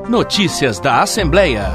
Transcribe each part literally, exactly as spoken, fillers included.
Notícias da Assembleia.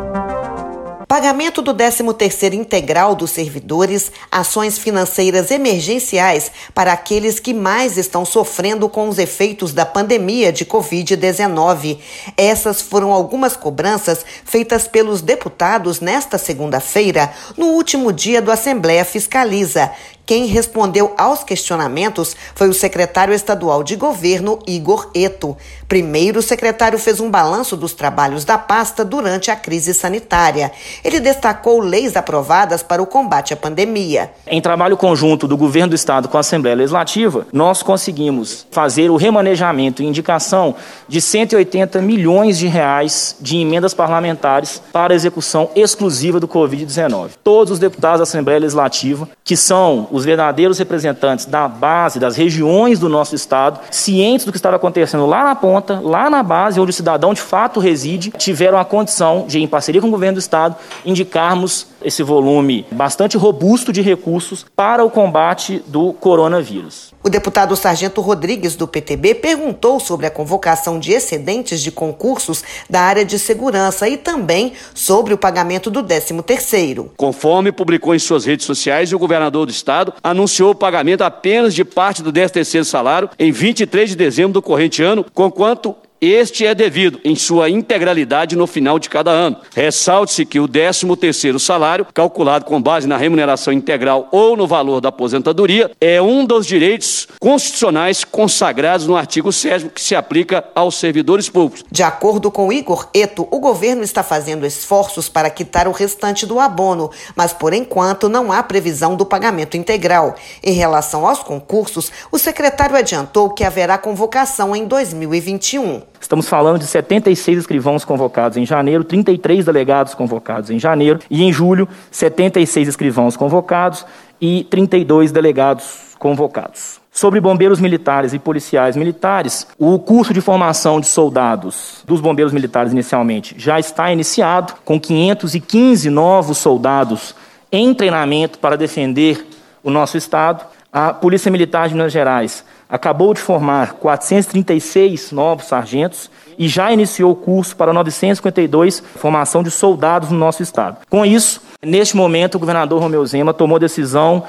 Pagamento do décimo terceiro integral dos servidores, ações financeiras emergenciais para aqueles que mais estão sofrendo com os efeitos da pandemia de covid dezenove. Essas foram algumas cobranças feitas pelos deputados nesta segunda-feira, no último dia do Assembleia Fiscaliza. Quem respondeu aos questionamentos foi o secretário estadual de governo, Igor Eto. Primeiro, o secretário fez um balanço dos trabalhos da pasta durante a crise sanitária. Ele destacou leis aprovadas para o combate à pandemia. Em trabalho conjunto do governo do estado com a Assembleia Legislativa, nós conseguimos fazer o remanejamento e indicação de cento e oitenta milhões de reais de emendas parlamentares para execução exclusiva do covid dezenove. Todos os deputados da Assembleia Legislativa, que são os verdadeiros representantes da base, das regiões do nosso estado, cientes do que estava acontecendo lá na ponta, lá na base, onde o cidadão de fato reside, tiveram a condição de, em parceria com o governo do estado, indicarmos esse volume bastante robusto de recursos para o combate do coronavírus. O deputado Sargento Rodrigues, do P T B, perguntou sobre a convocação de excedentes de concursos da área de segurança e também sobre o pagamento do décimo terceiro. Conforme publicou em suas redes sociais, o governador do estado anunciou o pagamento apenas de parte do décimo terceiro salário em vinte e três de dezembro do corrente ano, conquanto este é devido em sua integralidade no final de cada ano. Ressalte-se que o décimo terceiro salário, calculado com base na remuneração integral ou no valor da aposentadoria, é um dos direitos constitucionais consagrados no artigo sétimo que se aplica aos servidores públicos. De acordo com Igor Eto, o governo está fazendo esforços para quitar o restante do abono, mas por enquanto não há previsão do pagamento integral. Em relação aos concursos, o secretário adiantou que haverá convocação em dois mil e vinte e um. Estamos falando de setenta e seis escrivãos convocados em janeiro, trinta e três delegados convocados em janeiro e em julho, setenta e seis escrivãos convocados e trinta e dois delegados convocados. Sobre bombeiros militares e policiais militares, o curso de formação de soldados dos bombeiros militares inicialmente já está iniciado, com quinhentos e quinze novos soldados em treinamento para defender o nosso estado. A Polícia Militar de Minas Gerais acabou de formar quatrocentos e trinta e seis novos sargentos e já iniciou o curso para novecentos e cinquenta e dois formação de soldados no nosso estado. Com isso, neste momento, o governador Romeu Zema tomou a decisão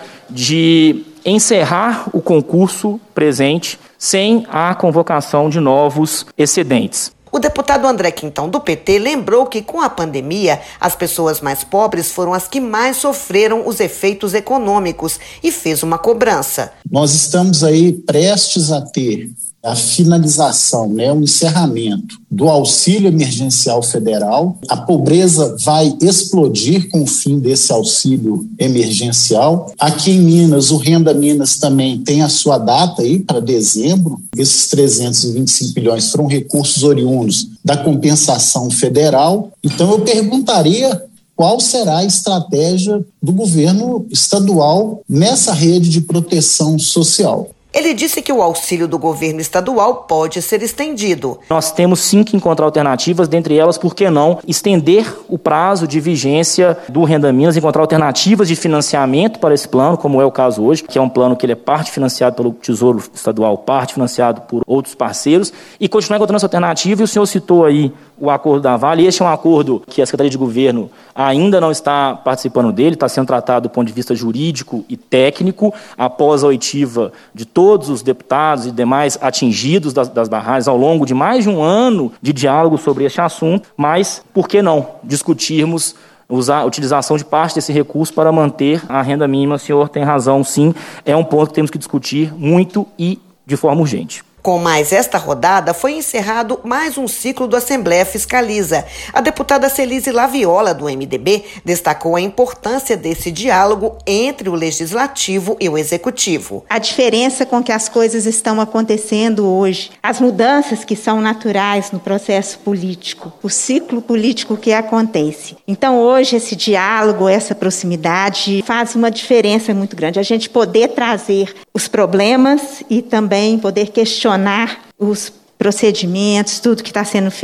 de encerrar o concurso presente sem a convocação de novos excedentes. O deputado André Quintão, do P T, lembrou que, com a pandemia, as pessoas mais pobres foram as que mais sofreram os efeitos econômicos e fez uma cobrança. Nós estamos aí prestes a ter a finalização, né, o encerramento do auxílio emergencial federal. A pobreza vai explodir com o fim desse auxílio emergencial. Aqui em Minas, o Renda Minas também tem a sua data aí para dezembro. Esses trezentos e vinte e cinco bilhões foram recursos oriundos da compensação federal. Então eu perguntaria qual será a estratégia do governo estadual nessa rede de proteção social. Ele disse que o auxílio do governo estadual pode ser estendido. Nós temos sim que encontrar alternativas, dentre elas, por que não, estender o prazo de vigência do Renda Minas, encontrar alternativas de financiamento para esse plano, como é o caso hoje, que é um plano que ele é parte financiado pelo Tesouro Estadual, parte financiado por outros parceiros, e continuar encontrando essa alternativa. E o senhor citou aí o acordo da Vale. Este é um acordo que a Secretaria de Governo ainda não está participando dele, está sendo tratado do ponto de vista jurídico e técnico, após a oitiva de todos os deputados e demais atingidos das, das barragens ao longo de mais de um ano de diálogo sobre este assunto, mas por que não discutirmos usar a utilização de parte desse recurso para manter a renda mínima? O senhor tem razão, sim, é um ponto que temos que discutir muito e de forma urgente. Com mais esta rodada, foi encerrado mais um ciclo do Assembleia Fiscaliza. A deputada Celise Laviola, do M D B, destacou a importância desse diálogo entre o Legislativo e o Executivo. A diferença com que as coisas estão acontecendo hoje, as mudanças que são naturais no processo político, o ciclo político que acontece. Então, hoje, esse diálogo, essa proximidade faz uma diferença muito grande. A gente poder trazer os problemas e também poder questionar os procedimentos, tudo que está sendo feito.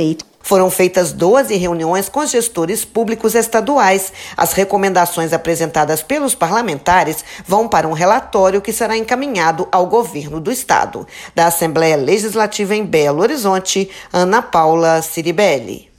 Foram feitas doze reuniões com gestores públicos estaduais. As recomendações apresentadas pelos parlamentares vão para um relatório que será encaminhado ao governo do estado. Da Assembleia Legislativa em Belo Horizonte, Ana Paula Ciribelli.